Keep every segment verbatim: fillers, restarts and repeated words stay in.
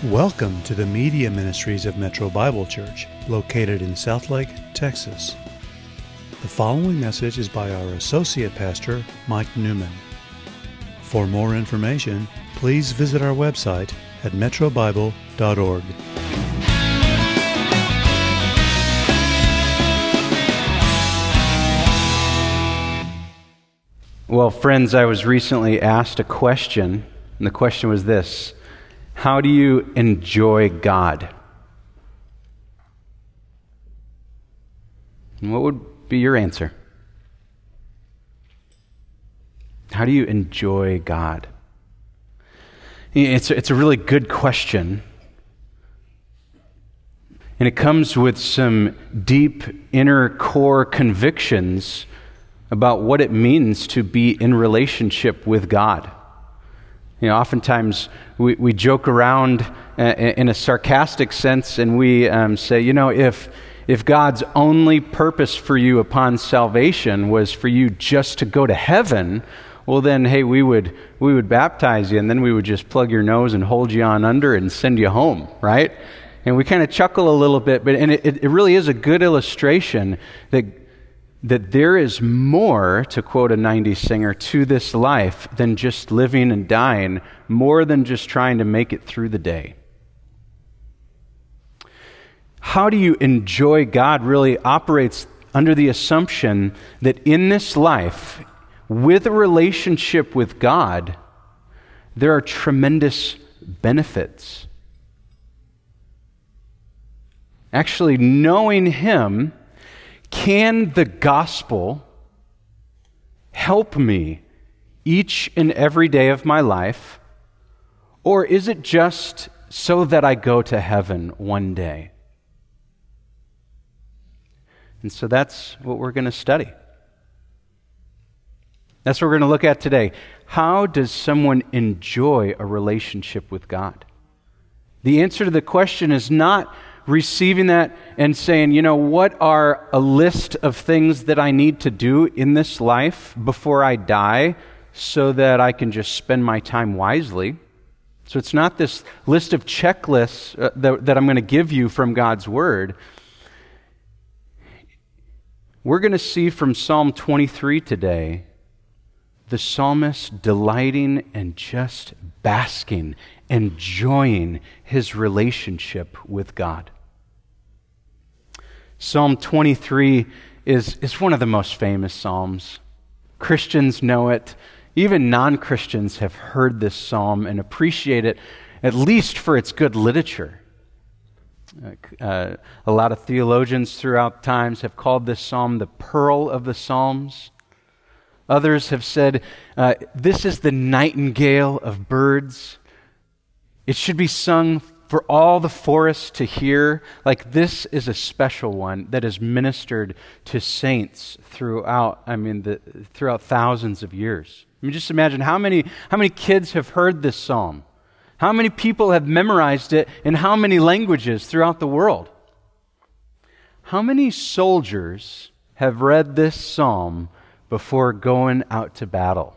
Welcome to the Media Ministries of Metro Bible Church, located in Southlake, Texas. The following message is by our Associate Pastor, Mike Newman. For more information, please visit our website at metro bible dot org. Well, friends, I was recently asked a question, and the question was this: how do you enjoy God? And what would be your answer? How do you enjoy God? It's a, it's a really good question. And it comes with some deep inner core convictions about what it means to be in relationship with God. You know, oftentimes we, we joke around uh, in a sarcastic sense, and we um, say, you know, if if God's only purpose for you upon salvation was for you just to go to heaven, well then, hey, we would we would baptize you, and then we would just plug your nose and hold you on under and send you home, right? And we kind of chuckle a little bit, but and it, it really is a good illustration that that there is more, to quote a nineties singer, to this life than just living and dying, more than just trying to make it through the day. How do you enjoy God really operates under the assumption that in this life, with a relationship with God, there are tremendous benefits. Actually, knowing Him, can the gospel help me each and every day of my life, or is it just so that I go to heaven one day? And so that's what we're going to study. That's what we're going to look at today. How does someone enjoy a relationship with God? The answer to the question is not receiving that and saying, you know, what are a list of things that I need to do in this life before I die so that I can just spend my time wisely? So it's not this list of checklists uh, that, that I'm going to give you from God's Word. We're going to see from Psalm twenty-three today the psalmist delighting and just basking, enjoying his relationship with God. Psalm twenty-three is, is one of the most famous psalms. Christians know it. Even non-Christians have heard this psalm and appreciate it, at least for its good literature. Uh, a lot of theologians throughout times have called this psalm the pearl of the Psalms. Others have said, uh, this is the nightingale of birds. It should be sung for all the forest to hear. Like, this is a special one that is ministered to saints throughout, I mean, the, throughout thousands of years. I mean, just imagine how many, how many kids have heard this psalm? How many people have memorized it in how many languages throughout the world? How many soldiers have read this psalm before going out to battle?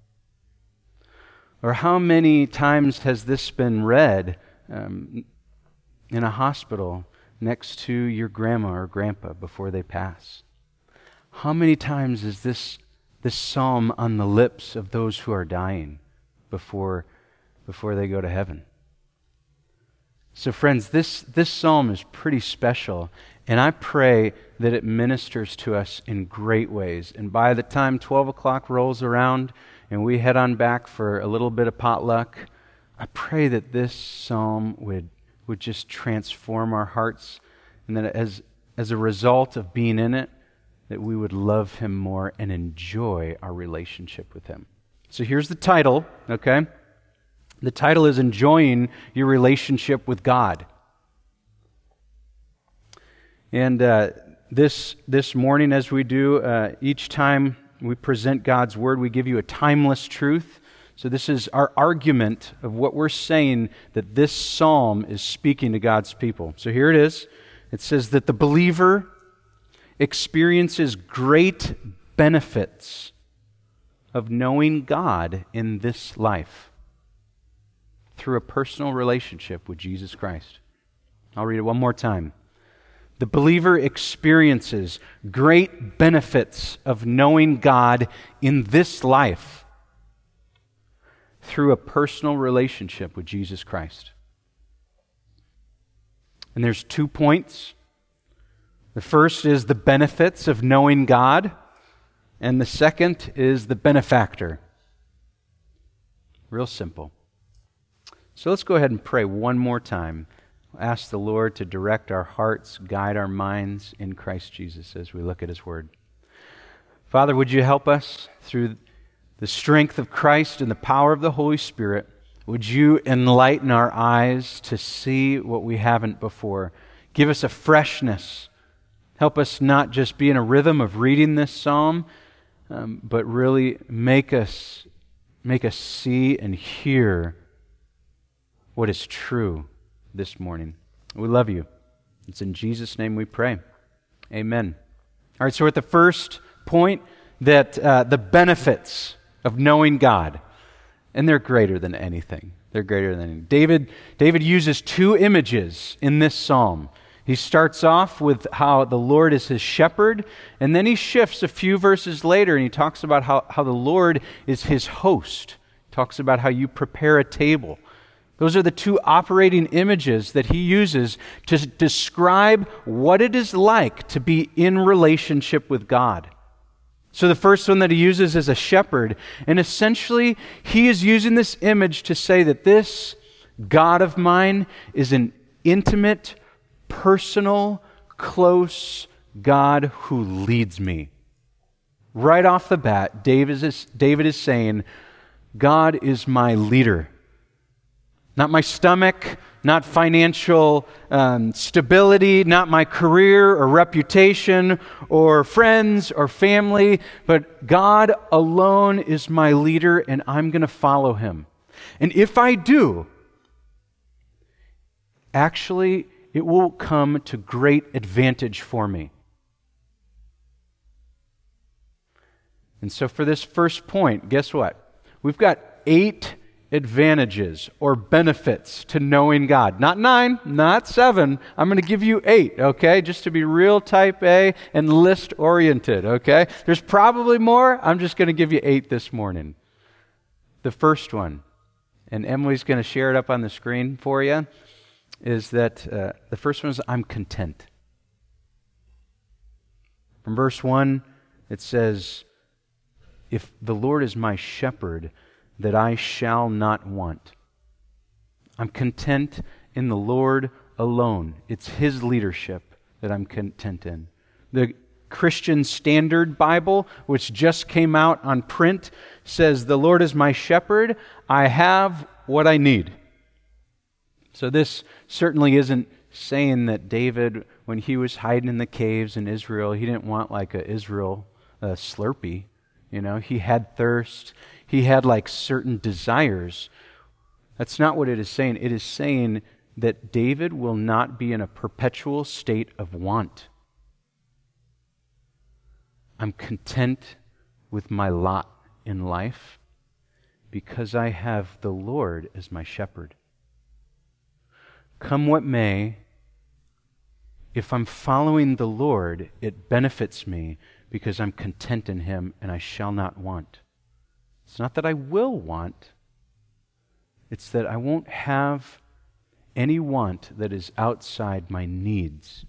Or how many times has this been read um, in a hospital next to your grandma or grandpa before they pass? How many times is this this psalm on the lips of those who are dying before before they go to heaven? So friends, this, this psalm is pretty special, and I pray that it ministers to us in great ways. And by the time twelve o'clock rolls around and we head on back for a little bit of potluck, I pray that this psalm would, would just transform our hearts, and that as, as a result of being in it, that we would love Him more and enjoy our relationship with Him. So here's the title, okay? The title is Enjoying Your Relationship with God. And uh, this this morning, as we do, uh, each time we present God's Word, we give you a timeless truth. So this is our argument of what we're saying, that this psalm is speaking to God's people. So here it is. It says that the believer experiences great benefits of knowing God in this life. through a personal relationship with Jesus Christ. I'll read it one more time. The believer experiences great benefits of knowing God in this life through a personal relationship with Jesus Christ. And there's two points. The first is the benefits of knowing God, and the second is the benefactor. Real simple. So let's go ahead and pray one more time. Ask the Lord to direct our hearts, guide our minds in Christ Jesus as we look at His Word. Father, would you help us through the strength of Christ and the power of the Holy Spirit? Would you enlighten our eyes to see what we haven't before? Give us a freshness. Help us not just be in a rhythm of reading this psalm, um, but really make us, make us see and hear what is true this morning. We love you. It's in Jesus' name we pray. Amen. All right, so we're at the first point, that uh, the benefits of knowing God, and they're greater than anything. They're greater than anything. David, David uses two images in this psalm. He starts off with how the Lord is his shepherd, and then he shifts a few verses later and he talks about how, how the Lord is his host. He talks about how you prepare a table. Those are the two operating images that he uses to describe what it is like to be in relationship with God. So the first one that he uses is a shepherd, and essentially he is using this image to say that this God of mine is an intimate, personal, close God who leads me. Right off the bat, David is, David is saying, God is my leader. Not my stomach, not financial um, stability, not my career or reputation or friends or family, but God alone is my leader and I'm going to follow Him. And if I do, actually, it will come to great advantage for me. And so for this first point, guess what? We've got eight advantages or benefits to knowing God. Not nine, not seven. I'm going to give you eight, okay? Just to be real type A and list oriented, okay? There's probably more. I'm just going to give you eight this morning. The first one, and Emily's going to share it up on the screen for you, is that uh, the first one is I'm content. From verse one, it says, if the Lord is my shepherd, that I shall not want. I'm content in the Lord alone. It's His leadership that I'm content in. The Christian Standard Bible, which just came out on print, says, the Lord is my shepherd, I have what I need. So this certainly isn't saying that David, when he was hiding in the caves in Israel, he didn't want like a Israel uh, Slurpee. You know, he had thirst. He had like certain desires. That's not what it is saying. It is saying that David will not be in a perpetual state of want. I'm content with my lot in life because I have the Lord as my shepherd. Come what may, if I'm following the Lord, it benefits me because I'm content in Him and I shall not want. It's not that I will want, it's that I won't have any want that is outside my needs.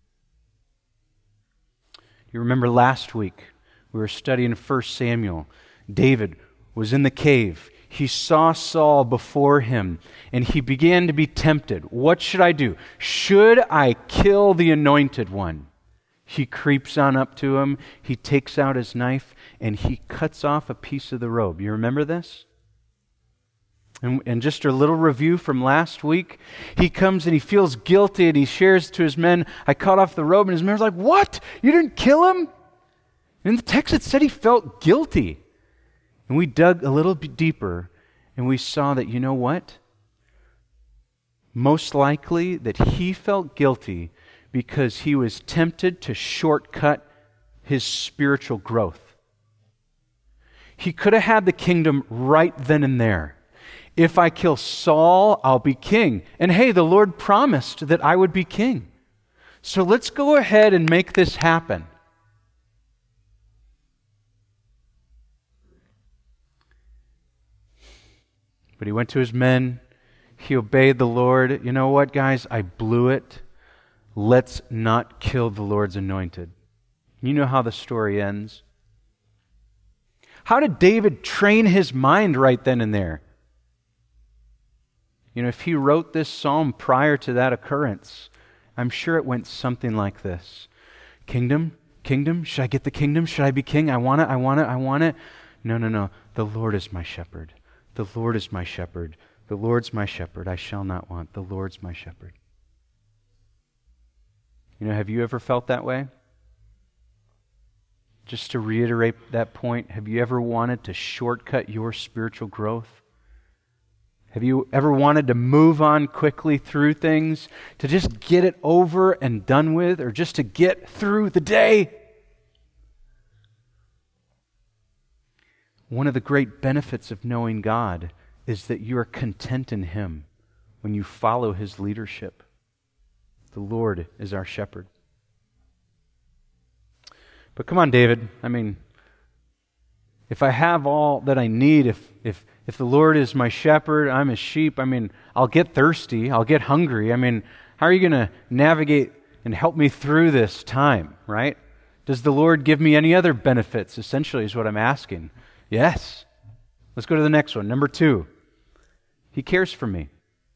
You remember last week, we were studying First Samuel. David was in the cave. He saw Saul before him, and he began to be tempted. What should I do? Should I kill the anointed one? He creeps on up to him, he takes out his knife, and he cuts off a piece of the robe. You remember this? And, and just a little review from last week, he comes and he feels guilty, and he shares to his men, I cut off the robe, and his men are like, what? You didn't kill him? And in the text it said he felt guilty. And we dug a little bit deeper, and we saw that, you know what? Most likely that he felt guilty because he was tempted to shortcut his spiritual growth. He could have had the kingdom right then and there. If I kill Saul, I'll be king. And hey, the Lord promised that I would be king. So let's go ahead and make this happen. But he went to his men. He obeyed the Lord. You know what, guys? I blew it. Let's not kill the Lord's anointed. You know how the story ends. How did David train his mind right then and there? You know, if he wrote this psalm prior to that occurrence, I'm sure it went something like this. Kingdom, kingdom, should I get the kingdom? Should I be king? I want it, I want it, I want it. No, no, no. The Lord is my shepherd. The Lord is my shepherd. The Lord's my shepherd. I shall not want. The Lord's my shepherd. You know, have you ever felt that way? Just to reiterate that point, have you ever wanted to shortcut your spiritual growth? Have you ever wanted to move on quickly through things, to just get it over and done with, or just to get through the day? One of the great benefits of knowing God is that you are content in Him when you follow His leadership. The Lord is our shepherd. But come on, David. I mean, if I have all that I need, if if if the Lord is my shepherd, I'm His sheep, I mean, I'll get thirsty, I'll get hungry. I mean, how are you going to navigate and help me through this time, right? Does the Lord give me any other benefits, essentially, is what I'm asking. Yes. Let's go to the next one. Number two, He cares for me.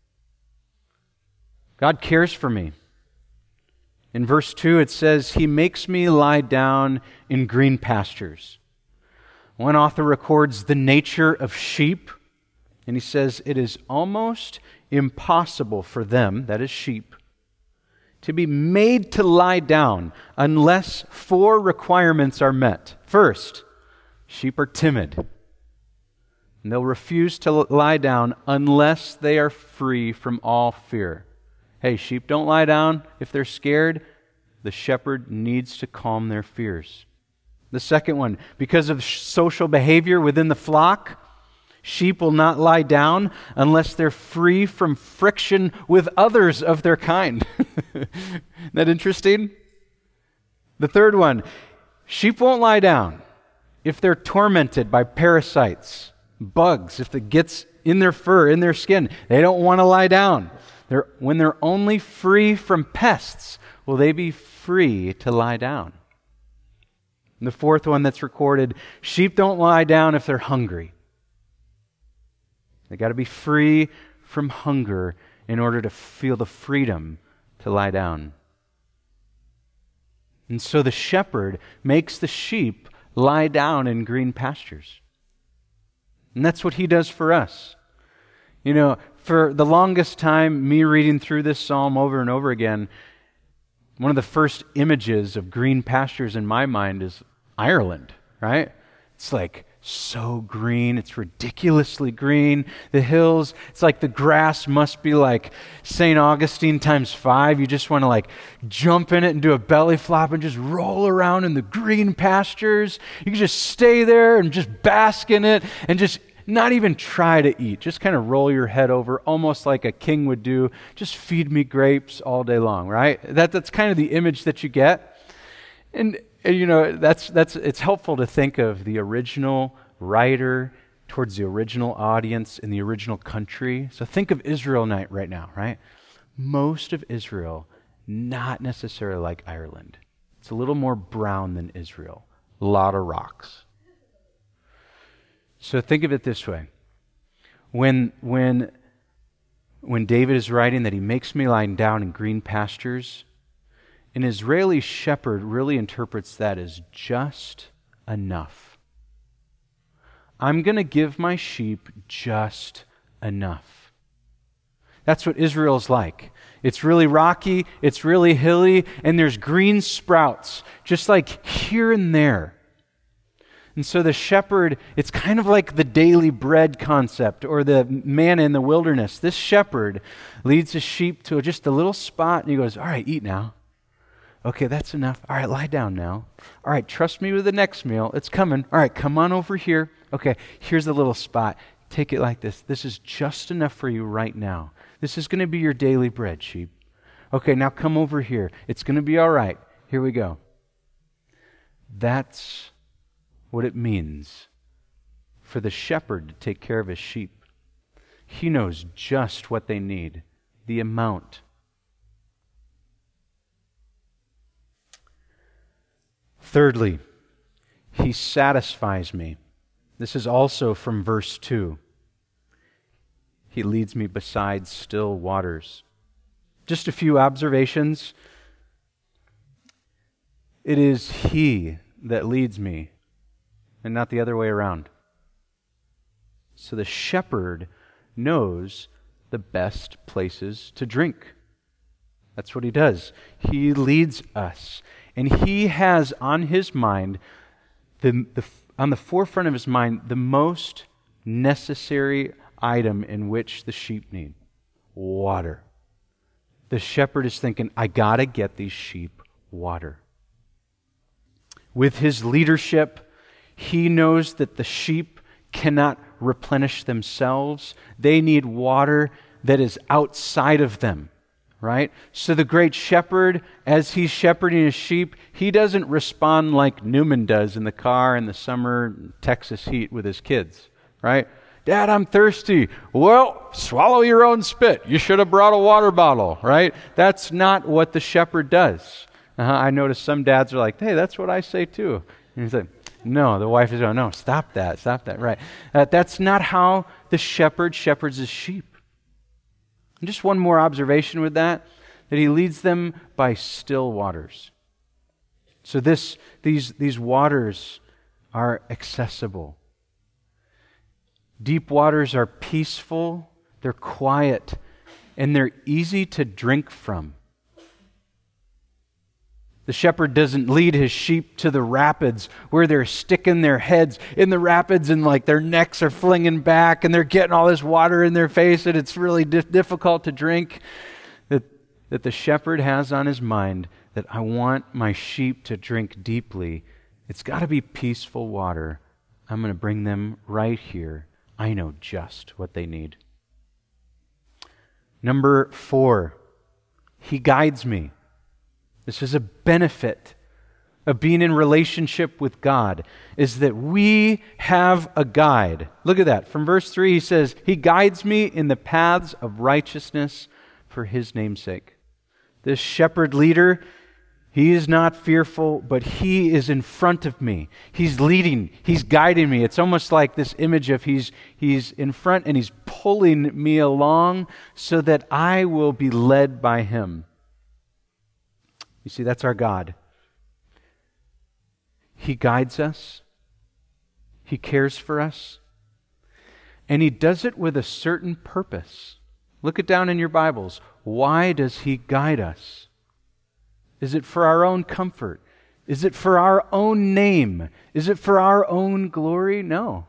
God cares for me. In verse two, it says, He makes me lie down in green pastures. One author records the nature of sheep, and he says, it is almost impossible for them, that is sheep, to be made to lie down unless four requirements are met. First, sheep are timid, and they'll refuse to lie down unless they are free from all fear. Hey, sheep don't lie down if they're scared. The shepherd needs to calm their fears. The second one, because of social behavior within the flock, sheep will not lie down unless they're free from friction with others of their kind. Isn't that interesting? The third one, sheep won't lie down if they're tormented by parasites, bugs, if it gets in their fur, in their skin. They don't want to lie down. They're, when they're only free from pests, will they be free to lie down? And the fourth one that's recorded, sheep don't lie down if they're hungry. They got to be free from hunger in order to feel the freedom to lie down. And so the shepherd makes the sheep lie down in green pastures. And that's what He does for us. You know, for the longest time, me reading through this psalm over and over again, one of the first images of green pastures in my mind is Ireland, right? It's like so green. It's ridiculously green. The hills, it's like the grass must be like Saint Augustine times five. You just want to like jump in it and do a belly flop and just roll around in the green pastures. You can just stay there and just bask in it and just not even try to eat. Just kind of roll your head over, almost like a king would do. Just feed me grapes all day long, right? That that's kind of the image that you get. And, and you know, that's that's it's helpful to think of the original writer towards the original audience in the original country. So think of Israel night right now, right? Most of Israel, not necessarily like Ireland. It's a little more brown than Israel. A lot of rocks. So think of it this way. When, when, when David is writing that He makes me lie down in green pastures, an Israeli shepherd really interprets that as just enough. I'm going to give my sheep just enough. That's what Israel's like. It's really rocky, it's really hilly, and there's green sprouts, just like here and there. And so the shepherd, it's kind of like the daily bread concept or the manna in the wilderness. This shepherd leads his sheep to just a little spot and he goes, all right, eat now. Okay, that's enough. All right, lie down now. All right, trust me with the next meal. It's coming. All right, come on over here. Okay, here's a little spot. take it like this. This is just enough for you right now. This is going to be your daily bread, sheep. Okay, now come over here. It's going to be all right. Here we go. That's what it means for the shepherd to take care of his sheep. He knows just what they need, the amount. Thirdly, he satisfies me. This is also from verse two. He leads me beside still waters. Just a few observations. It is He that leads me, and not the other way around. So the shepherd knows the best places to drink. That's what he does. He leads us. And he has on his mind, the, the, on the forefront of his mind, the most necessary item in which the sheep need. Water. The shepherd is thinking, I gotta get these sheep water. With his leadership, he knows that the sheep cannot replenish themselves. They need water that is outside of them, right? So the great shepherd, as he's shepherding his sheep, he doesn't respond like Newman does in the car in the summer Texas heat with his kids, right? Dad, I'm thirsty. Well, swallow your own spit. You should have brought a water bottle, right? That's not what the shepherd does. Uh-huh. I notice some dads are like, hey, that's what I say too. And he's like, no, the wife is going, no, stop that, stop that, right. Uh, that's not how the shepherd shepherds his sheep. And just one more observation with that, that he leads them by still waters. So this, these, these waters are accessible. Deep waters are peaceful, they're quiet, and they're easy to drink from. The shepherd doesn't lead his sheep to the rapids where they're sticking their heads in the rapids and like their necks are flinging back and they're getting all this water in their face and it's really di- difficult to drink. That, that the shepherd has on his mind that I want my sheep to drink deeply. It's got to be peaceful water. I'm going to bring them right here. I know just what they need. Number four, he guides me. This is a benefit of being in relationship with God, is that we have a guide. Look at that. From verse three, he says, He guides me in the paths of righteousness for His name's sake. This shepherd leader, he is not fearful, but he is in front of me. He's leading. He's guiding me. It's almost like this image of he's, he's in front and he's pulling me along so that I will be led by him. You see, that's our God. He guides us. He cares for us. And He does it with a certain purpose. Look it down in your Bibles. Why does He guide us? Is it for our own comfort? Is it for our own name? Is it for our own glory? No.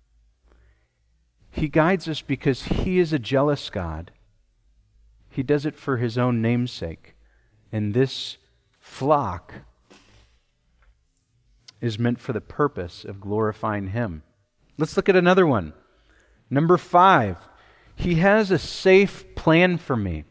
He guides us because He is a jealous God. He does it for His own name's sake. And this flock is meant for the purpose of glorifying Him. Let's look at another one. Number five, He has a safe plan for me.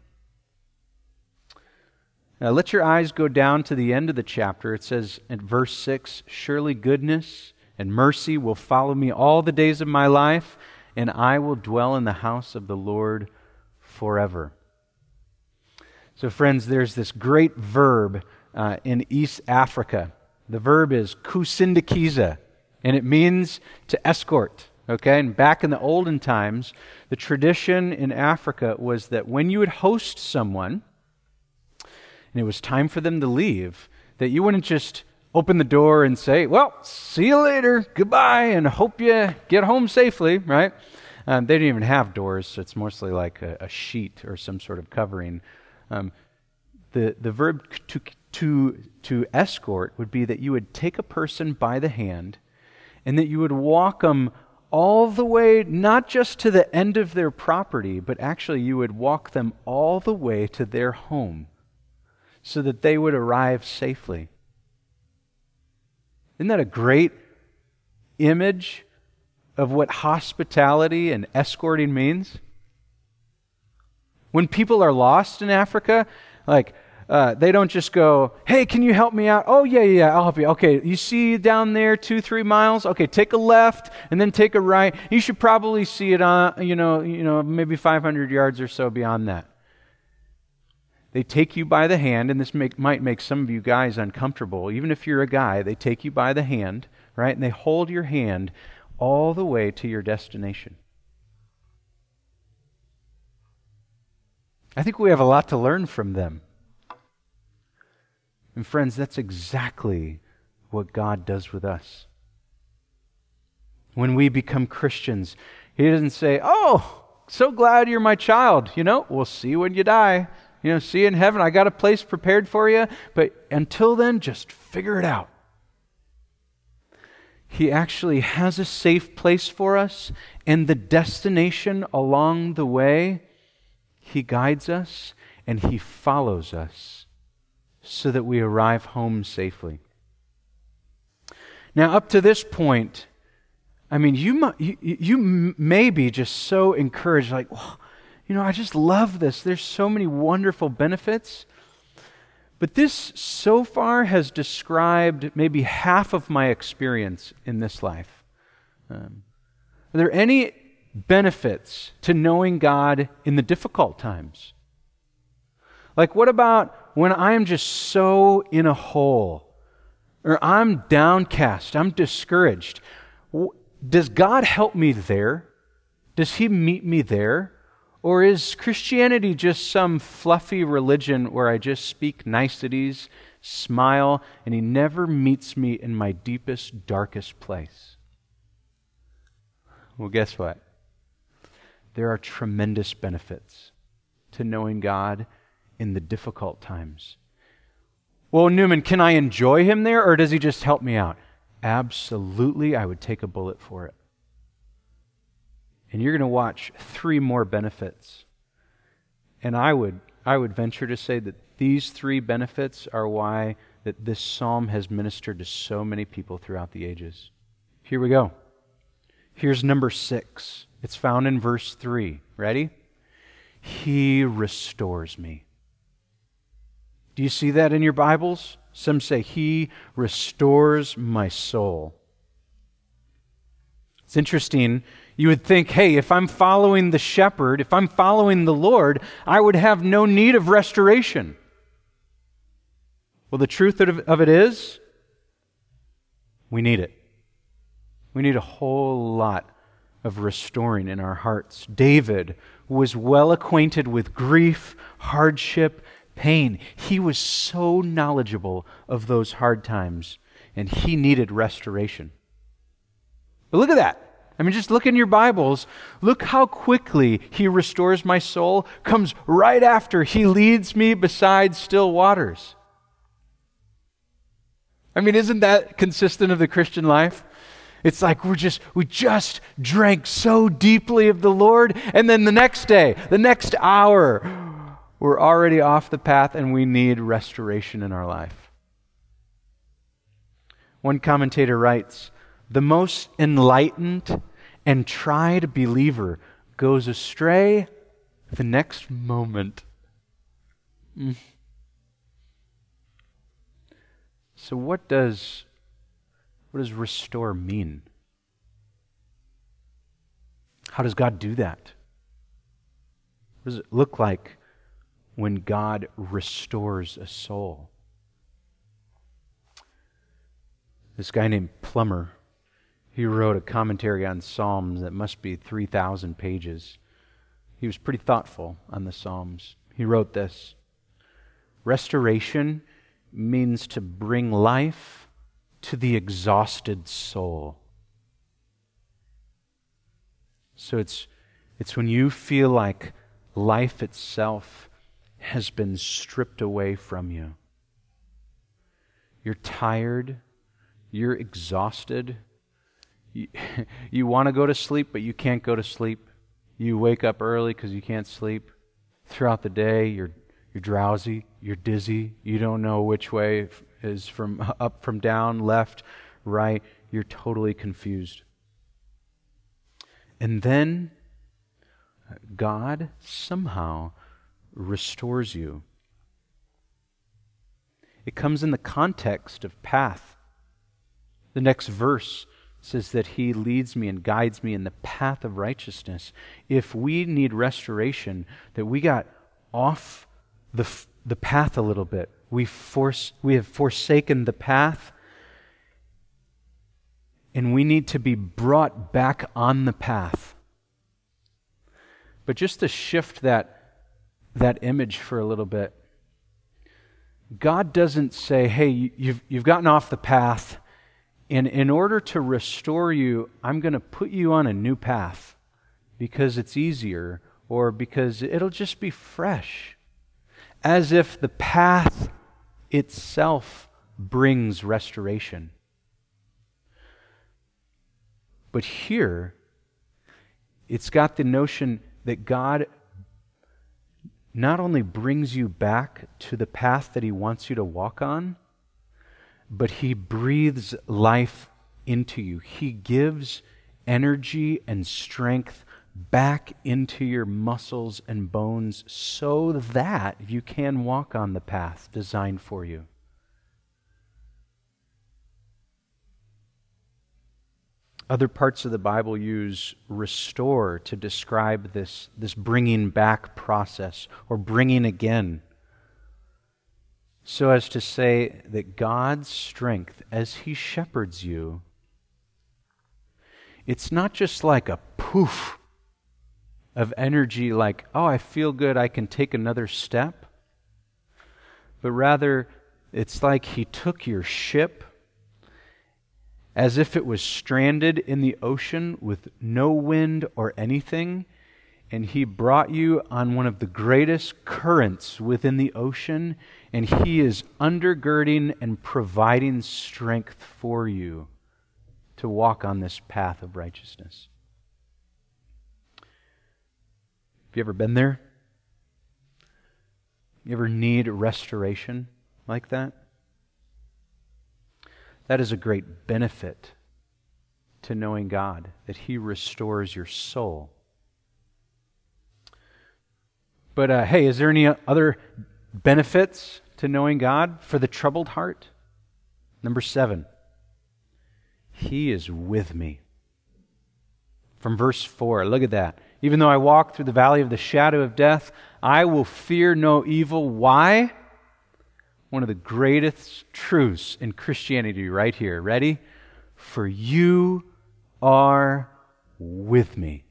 Now let your eyes go down to the end of the chapter. It says in verse six, surely goodness and mercy will follow me all the days of my life, and I will dwell in the house of the Lord forever. So friends, there's this great verb uh, in East Africa. The verb is kusindikiza, and it means to escort. Okay, and back in the olden times, the tradition in Africa was that when you would host someone, and it was time for them to leave, that you wouldn't just open the door and say, well, see you later, goodbye, and hope you get home safely, right? Um, they didn't even have doors, so it's mostly like a, a sheet or some sort of covering. Um, the, the verb to, to, to escort would be that you would take a person by the hand and that you would walk them all the way, not just to the end of their property, but actually you would walk them all the way to their home so that they would arrive safely. Isn't that a great image of what hospitality and escorting means? When people are lost in Africa, like, uh, they don't just go, hey, can you help me out? Oh, yeah, yeah, yeah, I'll help you. Okay, you see down there two, three miles? Okay, take a left and then take a right. You should probably see it on, you know, you know, maybe five hundred yards or so beyond that. They take you by the hand, and this make, might make some of you guys uncomfortable. Even if you're a guy, they take you by the hand, right? And they hold your hand all the way to your destination. I think we have a lot to learn from them. And friends, that's exactly what God does with us. When we become Christians, He doesn't say, oh, so glad you're my child. You know, we'll see you when you die. You know, see you in heaven. I got a place prepared for you. But until then, just figure it out. He actually has a safe place for us, and the destination along the way, He guides us and He follows us so that we arrive home safely. Now, up to this point, I mean, you mu- you, you may be just so encouraged, like, oh, you know, I just love this. There's so many wonderful benefits. But this so far has described maybe half of my experience in this life. Um, are there any benefits to knowing God in the difficult times? Like, what about when I'm just so in a hole, or I'm downcast, I'm discouraged? Does God help me there? Does He meet me there? Or is Christianity just some fluffy religion where I just speak niceties, smile, and He never meets me in my deepest, darkest place? Well, guess what? There are tremendous benefits to knowing God in the difficult times. Well, Newman, can I enjoy Him there, or does He just help me out? Absolutely, I would take a bullet for it. And you're going to watch three more benefits. And I would I would venture to say that these three benefits are why that this psalm has ministered to so many people throughout the ages. Here we go. Here's number six. It's found in verse three. Ready? He restores me. Do you see that in your Bibles? Some say, He restores my soul. It's interesting. You would think, hey, if I'm following the shepherd, if I'm following the Lord, I would have no need of restoration. Well, the truth of it is, we need it. We need a whole lot of restoring in our hearts. David was well acquainted with grief, hardship, pain. He was so knowledgeable of those hard times, and he needed restoration. But look at that. I mean, just look in your Bibles. Look how quickly He restores my soul. Comes right after He leads me beside still waters. I mean, isn't that consistent of the Christian life? It's like we're just, we just drank so deeply of the Lord, and then the next day, the next hour, we're already off the path and we need restoration in our life. One commentator writes, the most enlightened and tried believer goes astray the next moment. Mm. So what does what does restore mean? How does God do that? What does it look like when God restores a soul? This guy named Plummer, he wrote a commentary on Psalms that must be three thousand pages. He was pretty thoughtful on the Psalms. He wrote this: restoration means to bring life to the exhausted soul. So it's it's when you feel like life itself has been stripped away from you. You're tired, you're exhausted, you, you want to go to sleep, but you can't go to sleep. You wake up early because you can't sleep. Throughout the day, you're you're drowsy, you're dizzy, you don't know which way is from up from down, left, right. You're totally confused. And then God somehow restores you. It comes in the context of path. The next verse says that He leads me and guides me in the path of righteousness. If we need restoration, that we got off the, the path a little bit, we force we have forsaken the path, and we need to be brought back on the path. But just to shift that, that image for a little bit, God doesn't say, hey, you've, you've gotten off the path, and in order to restore you, I'm going to put you on a new path because it's easier or because it'll just be fresh. As if the path itself brings restoration. But here, it's got the notion that God not only brings you back to the path that He wants you to walk on, but He breathes life into you. He gives energy and strength back into your muscles and bones so that you can walk on the path designed for you. Other parts of the Bible use restore to describe this, this bringing back process or bringing again, so as to say that God's strength as He shepherds you, it's not just like a poof of energy like, oh, I feel good, I can take another step. But rather, it's like He took your ship as if it was stranded in the ocean with no wind or anything, and He brought you on one of the greatest currents within the ocean, and He is undergirding and providing strength for you to walk on this path of righteousness. Have you ever been there? You ever need restoration like that? That is a great benefit to knowing God, that He restores your soul. But uh, hey, is there any other benefits to knowing God for the troubled heart? Number seven, He is with me. From verse four, look at that. Even though I walk through the valley of the shadow of death, I will fear no evil. Why? One of the greatest truths in Christianity right here. Ready? For you are with me.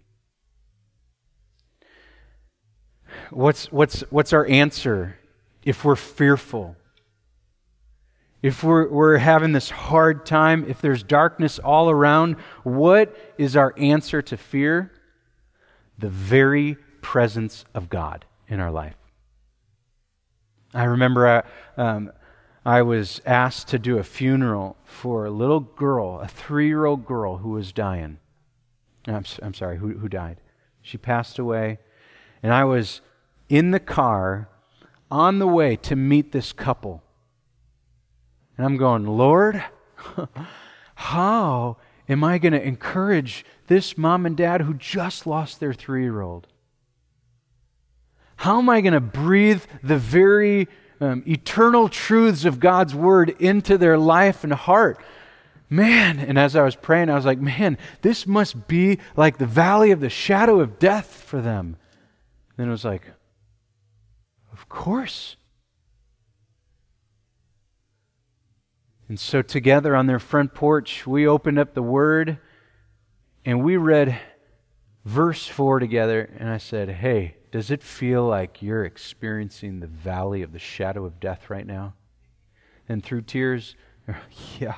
What's, what's, what's our answer if we're fearful? If we're, we're having this hard time, if there's darkness all around, what is our answer to fear? The very presence of God in our life. I remember I, um, I was asked to do a funeral for a little girl, a three-year-old girl who was dying. I'm, I'm sorry, who, who died. She passed away, and I was in the car on the way to meet this couple. And I'm going, Lord, how am I going to encourage this mom and dad who just lost their three-year-old? How am I going to breathe the very um, eternal truths of God's Word into their life and heart? Man, and as I was praying, I was like, man, this must be like the valley of the shadow of death for them. And then it was like, of course. And so together on their front porch, we opened up the Word and we read verse four together. And I said, hey, does it feel like you're experiencing the valley of the shadow of death right now? And through tears, yeah.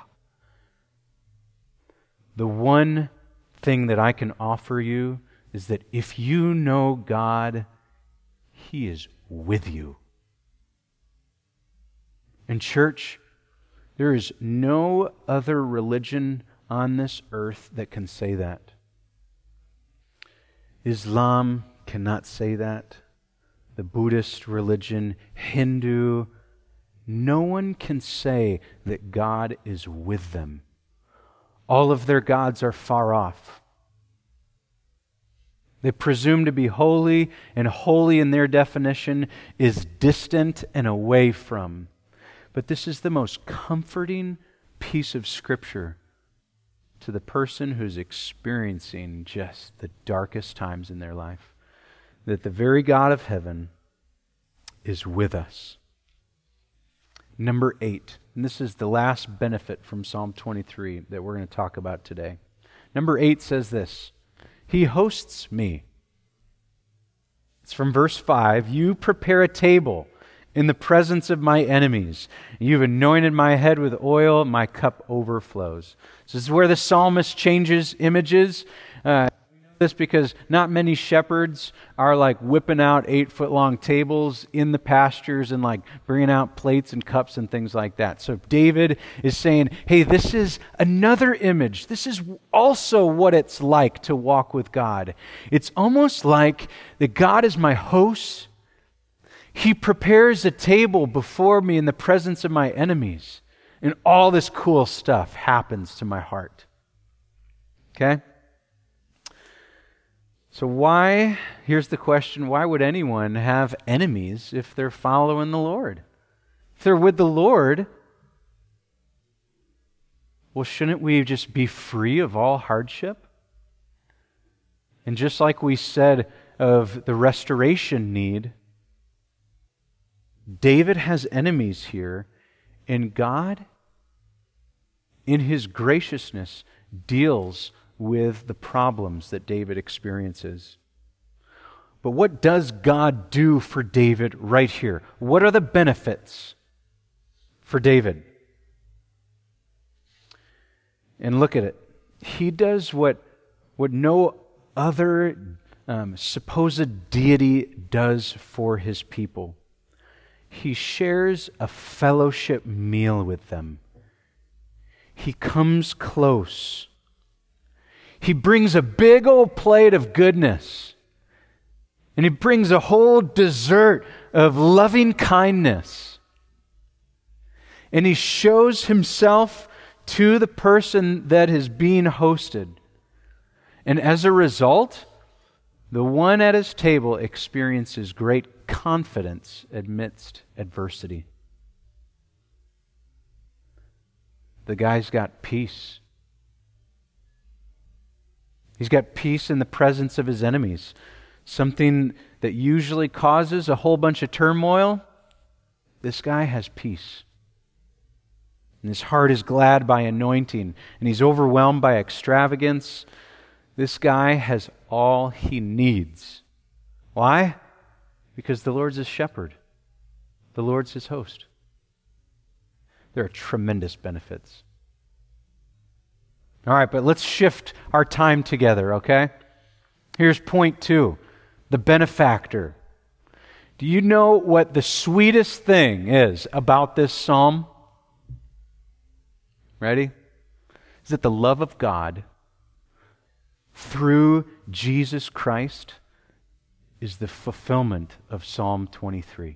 The one thing that I can offer you is that if you know God, He is with you. And church, there is no other religion on this earth that can say that. Islam cannot say that. The Buddhist religion, Hindu, no one can say that God is with them. All of their gods are far off. They presume to be holy, and holy in their definition is distant and away from. But this is the most comforting piece of Scripture to the person who's experiencing just the darkest times in their life. That the very God of heaven is with us. Number eight, and this is the last benefit from Psalm twenty-three that we're going to talk about today. Number eight says this: He hosts me. It's from verse five. You prepare a table in the presence of my enemies. You've anointed my head with oil, my cup overflows. So this is where the psalmist changes images. Uh, this because not many shepherds are like whipping out eight-foot-long tables in the pastures and like bringing out plates and cups and things like that. So David is saying, hey, this is another image. This is also what it's like to walk with God. It's almost like that God is my host. He prepares a table before me in the presence of my enemies. And all this cool stuff happens to my heart. Okay? So why, here's the question, why would anyone have enemies if they're following the Lord? If they're with the Lord, well, shouldn't we just be free of all hardship? And just like we said of the restoration need, David has enemies here, and God, in His graciousness, deals with the problems that David experiences. But what does God do for David right here? What are the benefits for David? And look at it. He does what, what no other um, supposed deity does for his people. He shares a fellowship meal with them. He comes close. He brings a big old plate of goodness. And he brings a whole dessert of loving kindness. And he shows himself to the person that is being hosted. And as a result, the one at his table experiences great confidence amidst adversity. The guy's got peace. He's got peace in the presence of his enemies. Something that usually causes a whole bunch of turmoil, this guy has peace. And his heart is glad by anointing, and he's overwhelmed by extravagance. This guy has all he needs. Why? Because the Lord's his shepherd. The Lord's his host. There are tremendous benefits. All right, but let's shift our time together, okay? Here's point two, the benefactor. Do you know what the sweetest thing is about this psalm? Ready? Is that the love of God through Jesus Christ is the fulfillment of Psalm twenty-three.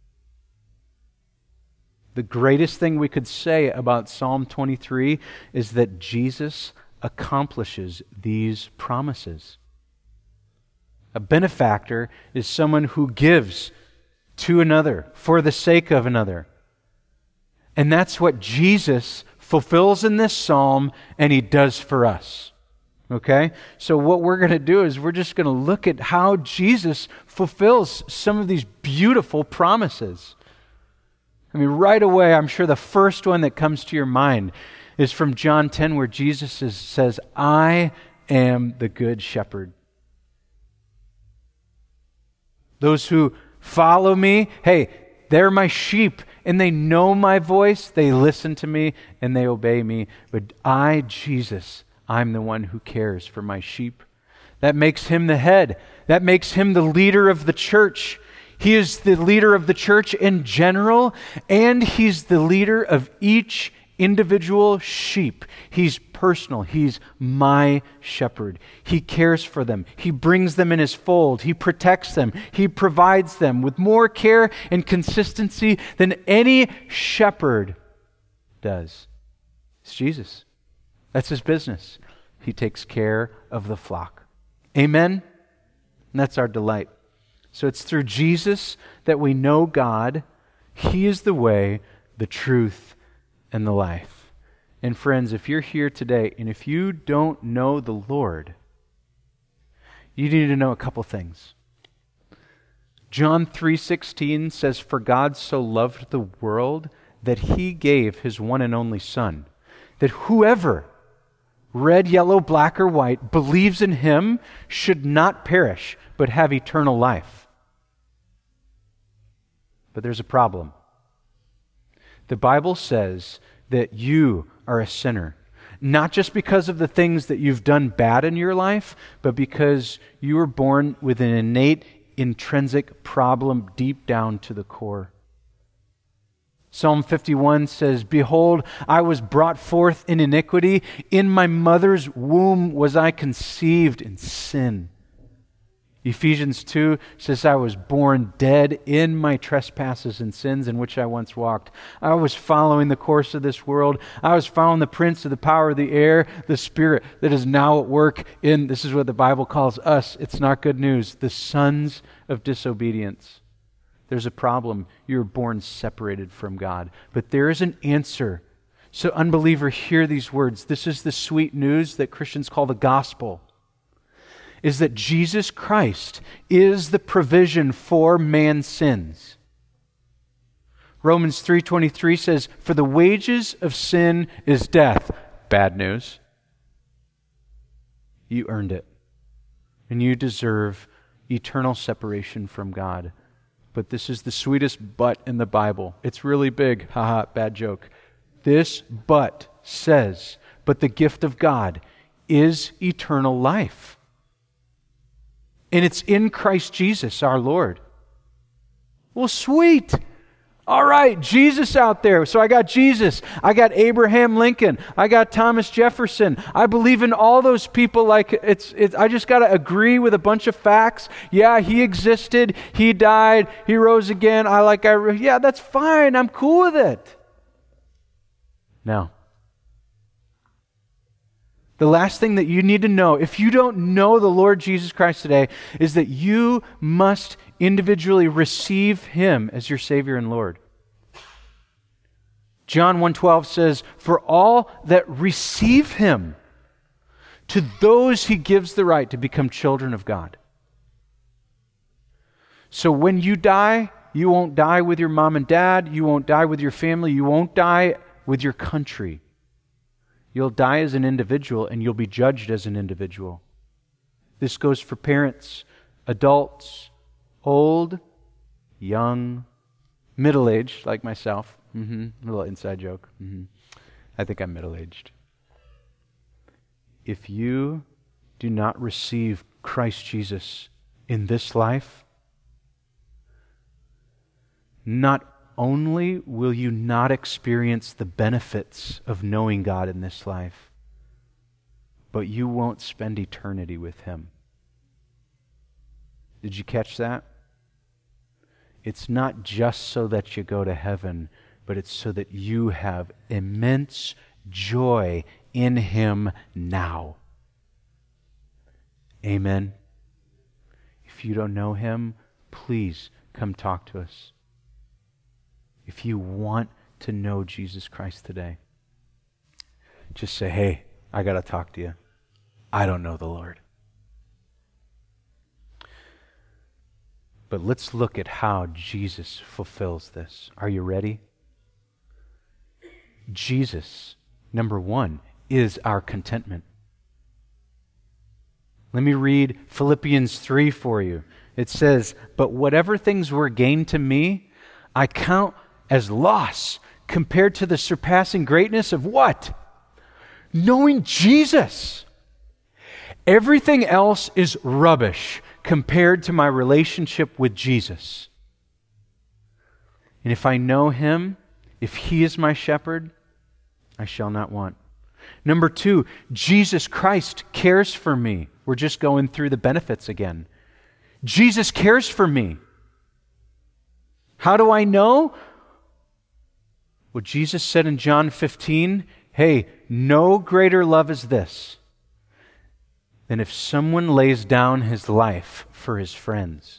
The greatest thing we could say about Psalm twenty-three is that Jesus accomplishes these promises. A benefactor is someone who gives to another for the sake of another. And that's what Jesus fulfills in this psalm, and He does for us. Okay? So what we're going to do is we're just going to look at how Jesus fulfills some of these beautiful promises. I mean, right away, I'm sure the first one that comes to your mind is from John ten, where Jesus is, says, I am the good shepherd. Those who follow me, hey, they're my sheep, and they know my voice, they listen to me, and they obey me. But I, Jesus, I'm the one who cares for my sheep. That makes Him the head. That makes Him the leader of the church. He is the leader of the church in general, and He's the leader of each individual sheep. He's personal. He's my shepherd. He cares for them. He brings them in His fold. He protects them. He provides them with more care and consistency than any shepherd does. It's Jesus. That's His business. He takes care of the flock. Amen? And that's our delight. So it's through Jesus that we know God. He is the way, the truth, and the life. And friends, if you're here today and if you don't know the Lord, you need to know a couple things. John three sixteen says, "For God so loved the world that He gave His one and only Son, that whoever, red, yellow, black, or white, believes in Him should not perish, but have eternal life." But there's a problem. The Bible says that you are a sinner, not just because of the things that you've done bad in your life, but because you were born with an innate, intrinsic problem deep down to the core. Psalm fifty-one says, "Behold, I was brought forth in iniquity. In my mother's womb was I conceived in sin." Ephesians two says, "I was born dead in my trespasses and sins in which I once walked. I was following the course of this world. I was following the prince of the power of the air, the spirit that is now at work in," this is what the Bible calls us, it's not good news, "the sons of disobedience." There's a problem. You're born separated from God. But there is an answer. So unbeliever, hear these words. This is the sweet news that Christians call the gospel. Is that Jesus Christ is the provision for man's sins. Romans three twenty-three says, "For the wages of sin is death." Bad news. You earned it. And you deserve eternal separation from God. But this is the sweetest but in the Bible. It's really big. Haha, bad joke. This but says, but the gift of God is eternal life. And it's in Christ Jesus, our Lord. Well, sweet. All right, Jesus out there. So I got Jesus. I got Abraham Lincoln. I got Thomas Jefferson. I believe in all those people like it's, it's I just got to agree with a bunch of facts. Yeah, he existed. He died. He rose again. I like, I, yeah, that's fine. I'm cool with it. Now, the last thing that you need to know, if you don't know the Lord Jesus Christ today, is that you must individually receive Him as your Savior and Lord. John one twelve says, "For all that receive Him, to those He gives the right to become children of God." So when you die, you won't die with your mom and dad, you won't die with your family, you won't die with your country. You'll die as an individual and you'll be judged as an individual. This goes for parents, adults, old, young, middle-aged, like myself. Mm-hmm. A little inside joke. Mm-hmm. I think I'm middle-aged. If you do not receive Christ Jesus in this life, not only will you not experience the benefits of knowing God in this life, but you won't spend eternity with Him. Did you catch that? It's not just so that you go to heaven, but it's so that you have immense joy in Him now. Amen. If you don't know Him, please come talk to us. If you want to know Jesus Christ today, just say, "Hey, I got to talk to you. I don't know the Lord." But let's look at how Jesus fulfills this. Are you ready? Jesus, number one, is our contentment. Let me read Philippians three for you. It says, "But whatever things were gained to me, I count as loss compared to the surpassing greatness of" what? Knowing Jesus. Everything else is rubbish compared to my relationship with Jesus. And if I know Him, if He is my shepherd, I shall not want. Number two, Jesus Christ cares for me. We're just going through the benefits again. Jesus cares for me. How do I know? Well, Jesus said in John fifteen, hey, no greater love is this, than if someone lays down his life for his friends.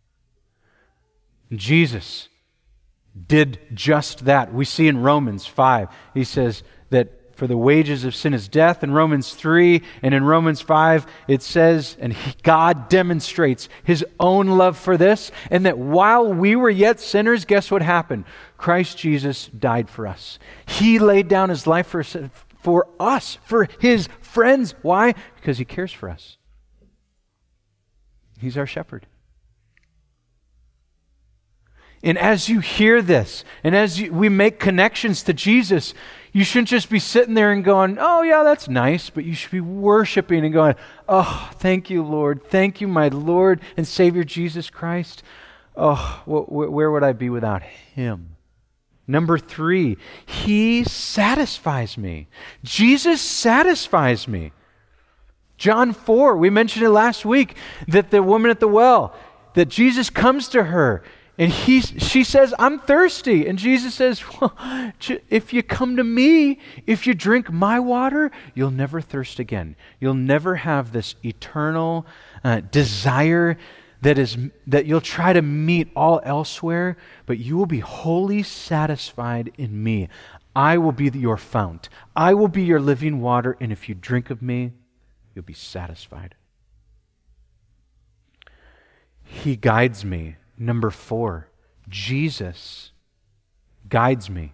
Jesus did just that. We see in Romans five, he says that for the wages of sin is death. In Romans three and in Romans five, it says, and he, God demonstrates his own love for this, and that while we were yet sinners, guess what happened? Christ Jesus died for us. He laid down his life for, for us, for his friends. Why? Because he cares for us. He's our shepherd. And as you hear this, and as you, we make connections to Jesus, you shouldn't just be sitting there and going, oh yeah, that's nice, but you should be worshiping and going, oh, thank you, Lord. Thank you, my Lord and Savior Jesus Christ. Oh, wh- wh- where would I be without him? Number three, he satisfies me. Jesus satisfies me. John four, we mentioned it last week, that the woman at the well, that Jesus comes to her, and he, she says, I'm thirsty. And Jesus says, well, if you come to me, if you drink my water, you'll never thirst again. You'll never have this eternal uh, desire that is that you'll try to meet all elsewhere, but you will be wholly satisfied in me. I will be your fount. I will be your living water, and if you drink of me, you'll be satisfied. He guides me. Number four, Jesus guides me.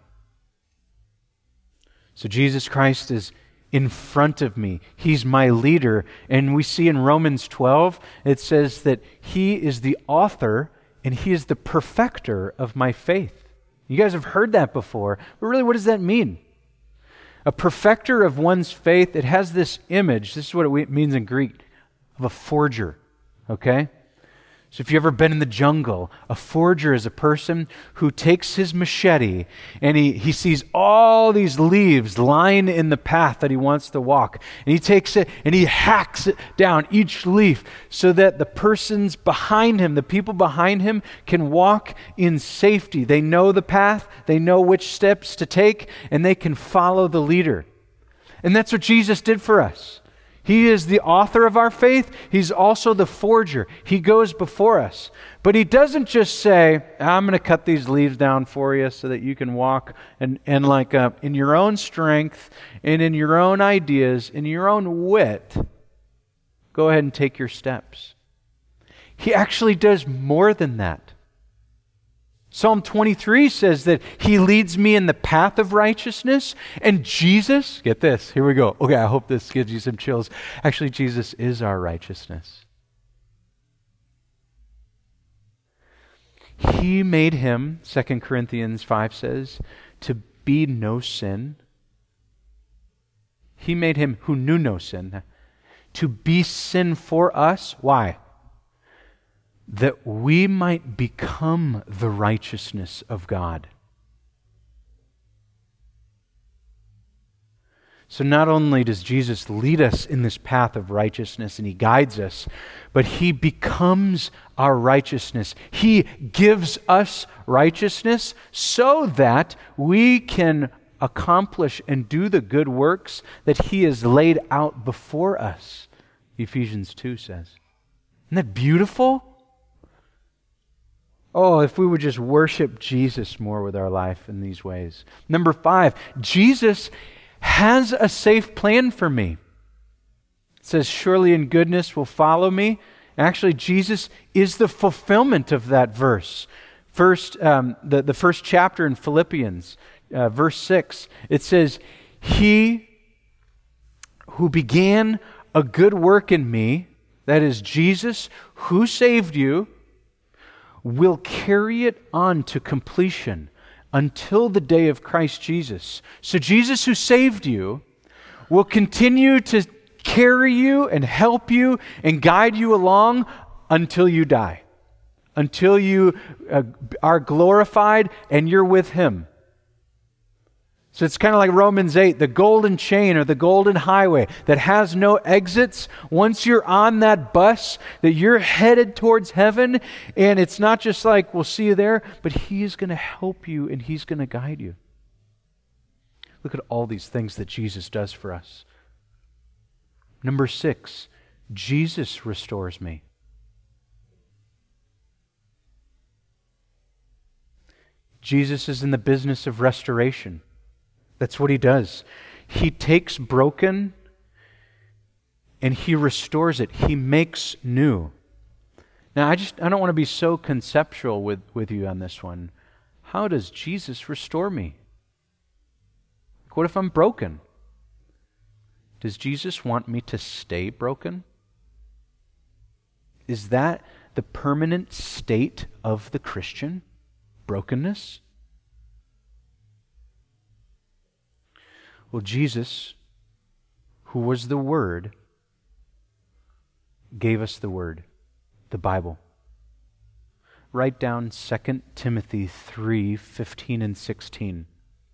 So Jesus Christ is in front of me. He's my leader. And we see in Romans twelve, it says that he is the author and he is the perfecter of my faith. You guys have heard that before, but really what does that mean? A perfecter of one's faith, it has this image, this is what it means in Greek, of a forger, okay? So if you've ever been in the jungle, a forger is a person who takes his machete and he, he sees all these leaves lying in the path that he wants to walk. And he takes it and he hacks it down, each leaf, so that the persons behind him, the people behind him, can walk in safety. They know the path, they know which steps to take, and they can follow the leader. And that's what Jesus did for us. He is the author of our faith. He's also the forger. He goes before us. But he doesn't just say, I'm going to cut these leaves down for you so that you can walk and, and like uh, in your own strength and in your own ideas, in your own wit, go ahead and take your steps. He actually does more than that. Psalm twenty-three says that he leads me in the path of righteousness. And Jesus, get this, here we go. Okay, I hope this gives you some chills. Actually, Jesus is our righteousness. He made him, Second Corinthians five says, to be no sin. He made him who knew no sin to be sin for us. Why? That we might become the righteousness of God. So not only does Jesus lead us in this path of righteousness and he guides us, but he becomes our righteousness. He gives us righteousness so that we can accomplish and do the good works that he has laid out before us, Ephesians two says. Isn't that beautiful? Oh, if we would just worship Jesus more with our life in these ways. Number five, Jesus has a safe plan for me. It says, surely in goodness will follow me. Actually, Jesus is the fulfillment of that verse. First, um, the, the first chapter in Philippians, uh, verse six, it says, he who began a good work in me, that is Jesus, who saved you, will carry it on to completion until the day of Christ Jesus. So Jesus who saved you will continue to carry you and help you and guide you along until you die, until you uh, are glorified and you're with him. So it's kind of like Romans eight, the golden chain or the golden highway that has no exits. Once you're on that bus, that you're headed towards heaven, and it's not just like, we'll see you there, but he's going to help you and he's going to guide you. Look at all these things that Jesus does for us. Number six, Jesus restores me. Jesus is in the business of restoration. That's what he does. He takes broken and he restores it. He makes new. Now, I just I don't want to be so conceptual with, with you on this one. How does Jesus restore me? What if I'm broken? Does Jesus want me to stay broken? Is that the permanent state of the Christian? Brokenness? Well, Jesus, who was the Word, gave us the Word, the Bible. Write down Second Timothy three, fifteen and sixteen.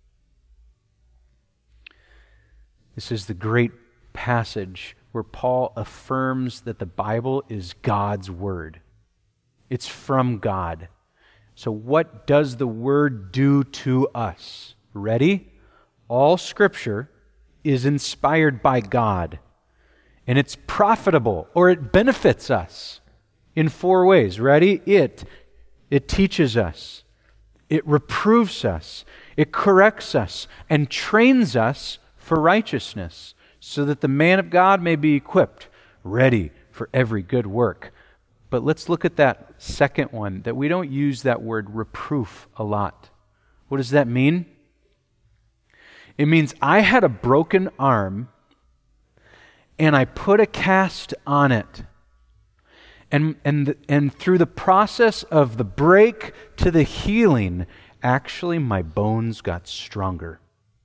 This is the great passage where Paul affirms that the Bible is God's Word. It's from God. So what does the Word do to us? Ready? All Scripture is inspired by God, and it's profitable, or it benefits us in four ways. Ready? It, it teaches us, it reproves us, it corrects us, and trains us for righteousness, so that the man of God may be equipped, ready for every good work. But let's look at that second one, that we don't use that word reproof a lot. What does that mean? It means I had a broken arm and I put a cast on it. And, and, and through the process of the break to the healing, actually my bones got stronger.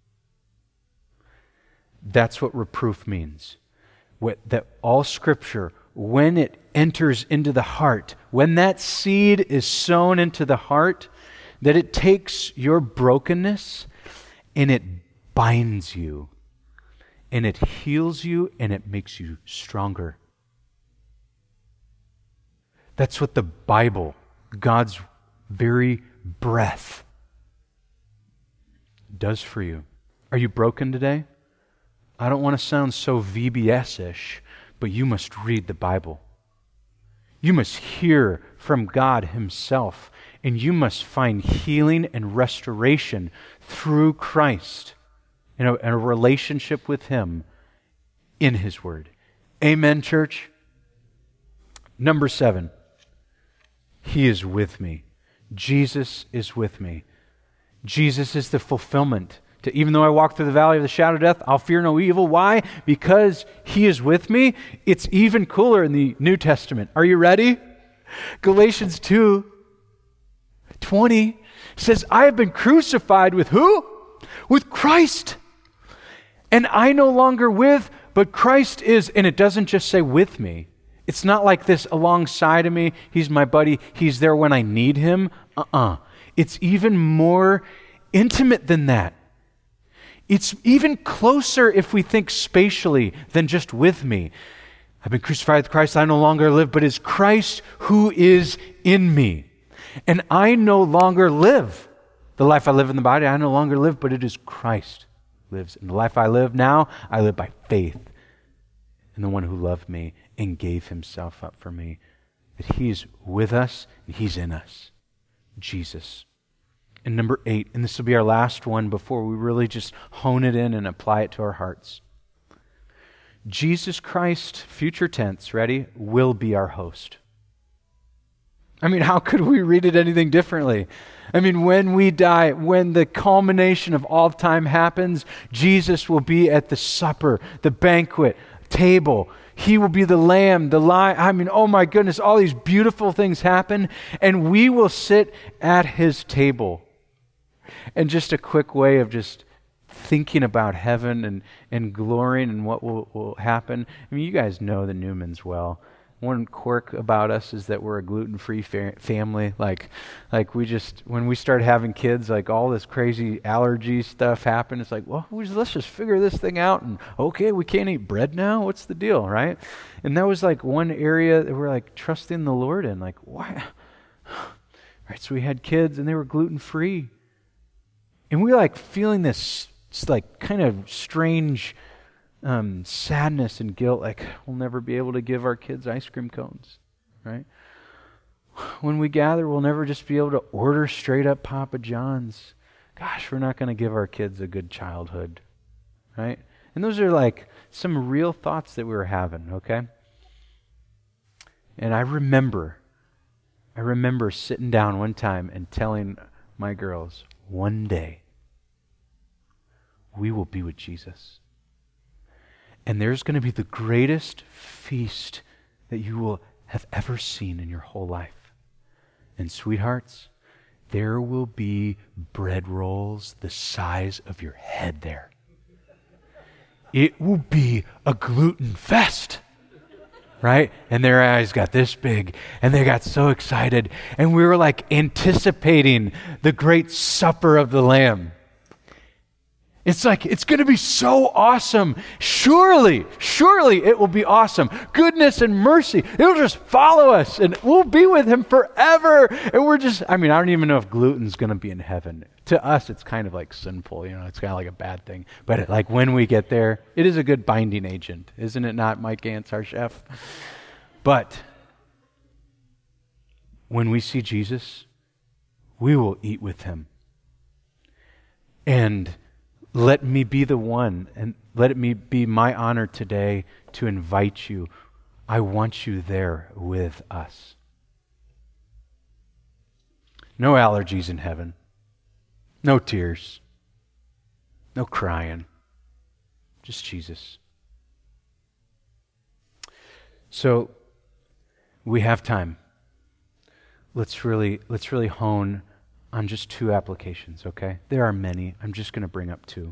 That's what reproof means. What, that all Scripture, when it enters into the heart, when that seed is sown into the heart, that it takes your brokenness and it binds you, and it heals you, and it makes you stronger. That's what the Bible, God's very breath, does for you. Are you broken today? I don't want to sound so V B S-ish, but you must read the Bible. You must hear from God Himself, and you must find healing and restoration through Christ, in a, in a relationship with Him in His Word. Amen, church? Number seven, He is with me. Jesus is with me. Jesus is the fulfillment. To, even though I walk through the valley of the shadow of death, I'll fear no evil. Why? Because He is with me. It's even cooler in the New Testament. Are you ready? Galatians two twenty says, I have been crucified with who? With Christ. And I no longer live, but Christ is, and it doesn't just say with me. It's not like this alongside of me. He's my buddy. He's there when I need Him. Uh-uh. It's even more intimate than that. It's even closer if we think spatially than just with me. I've been crucified with Christ. I no longer live, but it's Christ who is in me. And I no longer live. The life I live in the body, I no longer live, but it is Christ who lives. And the life I live now, I live by faith in the one who loved me and gave Himself up for me. That He's with us and He's in us. Jesus. And number eight, and this will be our last one before we really just hone it in and apply it to our hearts. Jesus Christ, future tense, ready, will be our host. I mean, how could we read it anything differently? I mean, when we die, when the culmination of all time happens, Jesus will be at the supper, the banquet, table. He will be the lamb, the lion. I mean, oh my goodness, all these beautiful things happen, and we will sit at His table. And just a quick way of just thinking about heaven and, and glorying and what will, will happen. I mean, you guys know the Newmans well. One quirk about us is that we're a gluten-free fa- family. Like, like we just, when we start having kids, like all this crazy allergy stuff happened. It's like, well, we just, let's just figure this thing out. And okay, we can't eat bread now? What's the deal, right? And that was like one area that we're like trusting the Lord in. Like, why? Right, so we had kids and they were gluten-free. And we were like feeling this like kind of strange um, sadness and guilt, like we'll never be able to give our kids ice cream cones, right? When we gather, we'll never just be able to order straight up Papa John's. Gosh, we're not going to give our kids a good childhood, right? And those are like some real thoughts that we were having, okay? And I remember, I remember sitting down one time and telling my girls, one day, we will be with Jesus. And there's going to be the greatest feast that you will have ever seen in your whole life. And sweethearts, there will be bread rolls the size of your head there. It will be a gluten fest. Right? And their eyes got this big, and they got so excited. And we were like anticipating the great supper of the Lamb. It's like, it's going to be so awesome. Surely, surely it will be awesome. Goodness and mercy, it'll just follow us, and we'll be with Him forever. And we're just, I mean, I don't even know if gluten's going to be in heaven. To us, it's kind of like sinful, you know, it's kind of like a bad thing. But it, like when we get there, it is a good binding agent, isn't it not, Mike Gantz, our chef? But when we see Jesus, we will eat with Him. And let me be the one, and let it me be my honor today to invite you. I want you there with us. No allergies in heaven. No tears. No crying. Just Jesus. So, we have time. Let's really, let's really hone on just two applications, okay? There are many. I'm just going to bring up two.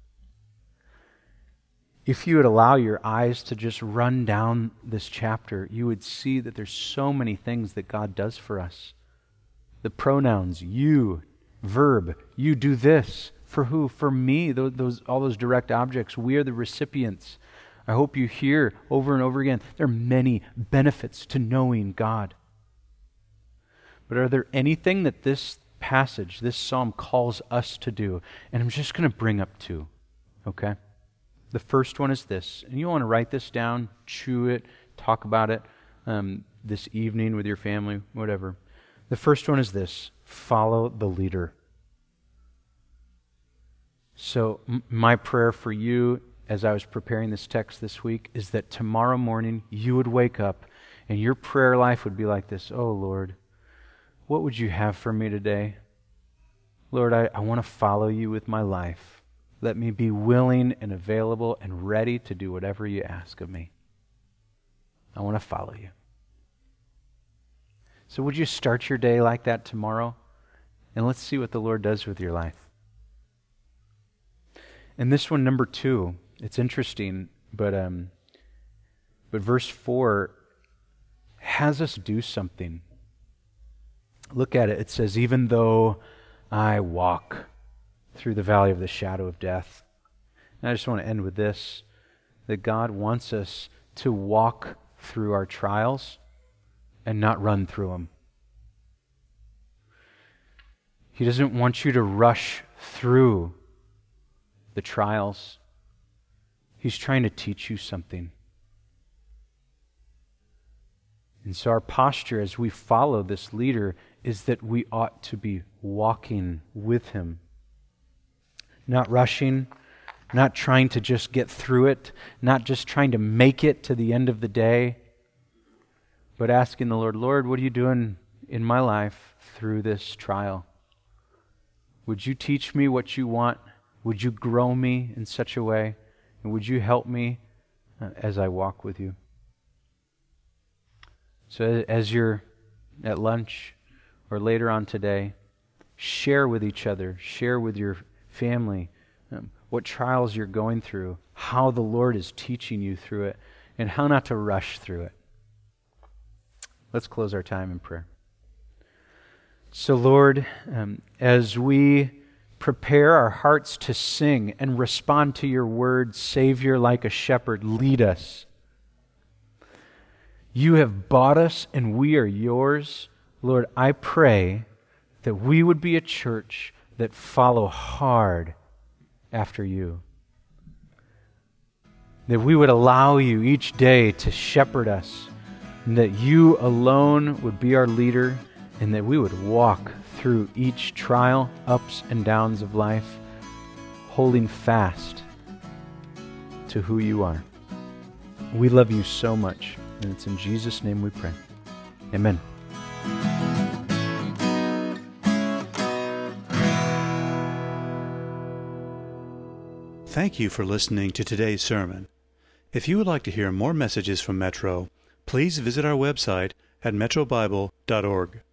If you would allow your eyes to just run down this chapter, you would see that there's so many things that God does for us. The pronouns, you, verb, you do this. For who? For me, those, those all those direct objects. We are the recipients. I hope you hear over and over again, there are many benefits to knowing God. But are there anything that this passage, this psalm calls us to do? And I'm just going to bring up two, okay? The first one is this, and you want to write this down, chew it, talk about it um, this evening with your family, whatever. The first one is this: follow the leader. So m- my prayer for you as I was preparing this text this week is that tomorrow morning you would wake up and your prayer life would be like this: oh Lord, what would you have for me today? Lord, I, I want to follow you with my life. Let me be willing and available and ready to do whatever you ask of me. I want to follow you. So would you start your day like that tomorrow? And let's see what the Lord does with your life. And this one, number two, it's interesting, but um, but verse four has us do something. Look at it. It says, even though I walk through the valley of the shadow of death. And I just want to end with this, that God wants us to walk through our trials and not run through them. He doesn't want you to rush through the trials. He's trying to teach you something. And so our posture as we follow this leader is that we ought to be walking with Him. Not rushing, not trying to just get through it, not just trying to make it to the end of the day, but asking the Lord, Lord, what are you doing in my life through this trial? Would you teach me what you want? Would you grow me in such a way? And would you help me uh, as I walk with you? So as you're at lunch or later on today, share with each other, share with your family um, what trials you're going through, how the Lord is teaching you through it, and how not to rush through it. Let's close our time in prayer. So Lord, um, as we prepare our hearts to sing and respond to your word, Savior, like a shepherd, lead us. You have bought us and we are yours. Lord, I pray that we would be a church that follow hard after you. that we would allow you each day to shepherd us, and that you alone would be our leader, and that we would walk through each trial, ups and downs of life, holding fast to who you are. We love you so much, and it's in Jesus' name we pray. Amen. Thank you for listening to today's sermon. If you would like to hear more messages from Metro, please visit our website at metro bible dot org.